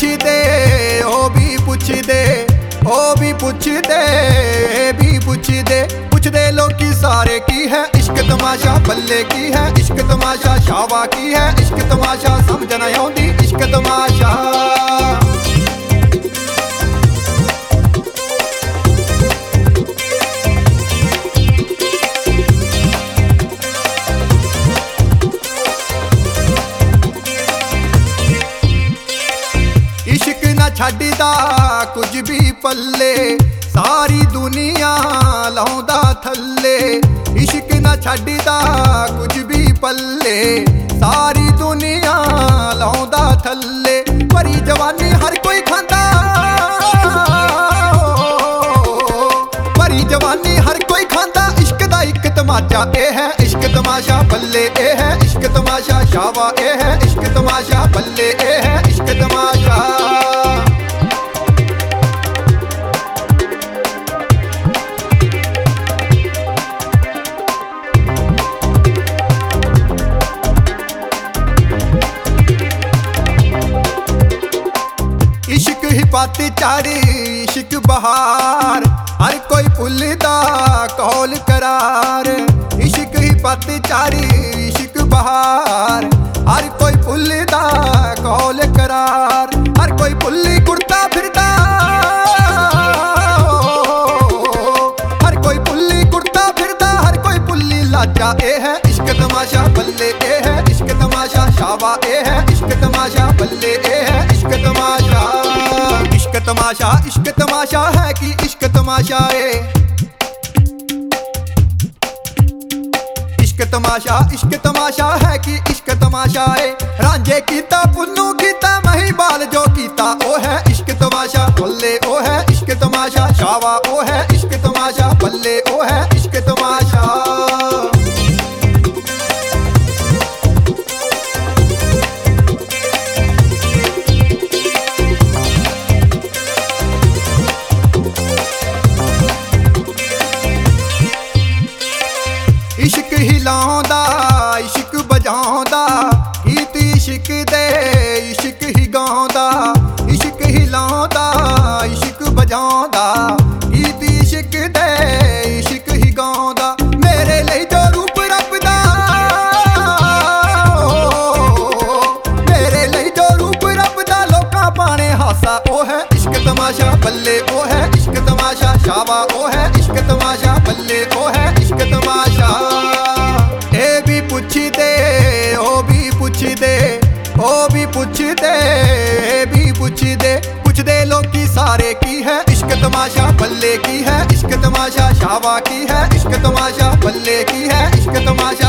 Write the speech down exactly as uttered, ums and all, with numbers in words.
पुछदे ओ भी पुछदे ओ भी पुछदे भी पुछदे पुछदे लोकी सारे की है इश्क तमाशा बल्ले की है इश्क तमाशा शावा की है इश्क तमाशा समझ न आउंदी इश्क तमाशा। इश्क ना छड्डदा कुछ भी पल्ले सारी दुनिया लाउंदा थल्ले इश्क ना छड्डदा कुछ भी पल्ले सारी दुनिया लाउंदा थल्ले भरी जवानी हर कोई खांदा भरी जवानी हर कोई खांदा इश्क दा इक तमाशा ए है इश्क तमाशा बल्ले ए है इश्क तमाशा शावा ए है इश्क तमाशा बल्ले ए है इश्क तमाशा। इश्क ही पत चाड़ी इश्क बहार हर कोई भुलदा कौल करार इश्क ही पत चाड़ी इश्क बहार हर कोई भुलदा कौल करार हर कोई भुल्ली कुर्ता फिरदा हर कोई भुल्ली कुर्ता फिरदा हर कोई भुल्ली लाचा ए है इश्क तमाशा बल्ले ए है इश्क तमाशा शावा ए है इश्क तमाशा बल्ले ए है इश्क तमाशा। इश्क तमाशा इश्क तमाशा है कि इश्क तमाशा है इश्क तमाशा इश्क तमाशा है कि इश्क तमाशा है रांझे कीता पुन्नू कीता मही बाल जो कीता ओ है इश्क तमाशा बल्ले ओ है इश्क तमाशा शावा ओ है इश्क तमाशा बल्ले ओ है इश्क तमाशा। इश्क हिलांदा इश्क बजांदा गीत इश्क दे इश्क ही गांदा इश्क हिलांदा इश्क बजांदा गीत इश्क दे इश्क ही गांदा मेरे लिए जो रूप रब दा मेरे लिए जो रूप रब दा लोकां पाने हासा ओ है इश्क तमाशा बल्ले ओ है इश्क तमाशा शावा ओ है इश्क तमाशा बल्ले ओ है इश्क तमाशा। ए भी पुछदे ओ भी पुछदे ओ भी पुछदे भी पुछदे पुछदे लोकी सारे की है इश्क तमाशा बल्ले की है इश्क तमाशा शावा की है इश्क तमाशा बल्ले की है इश्क तमाशा।